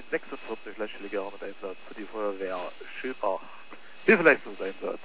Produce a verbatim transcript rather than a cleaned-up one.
den sechsundvierzig lächelige Einsatz für die Feuerwehr Schilbach. Hilfeleistungseinsatz.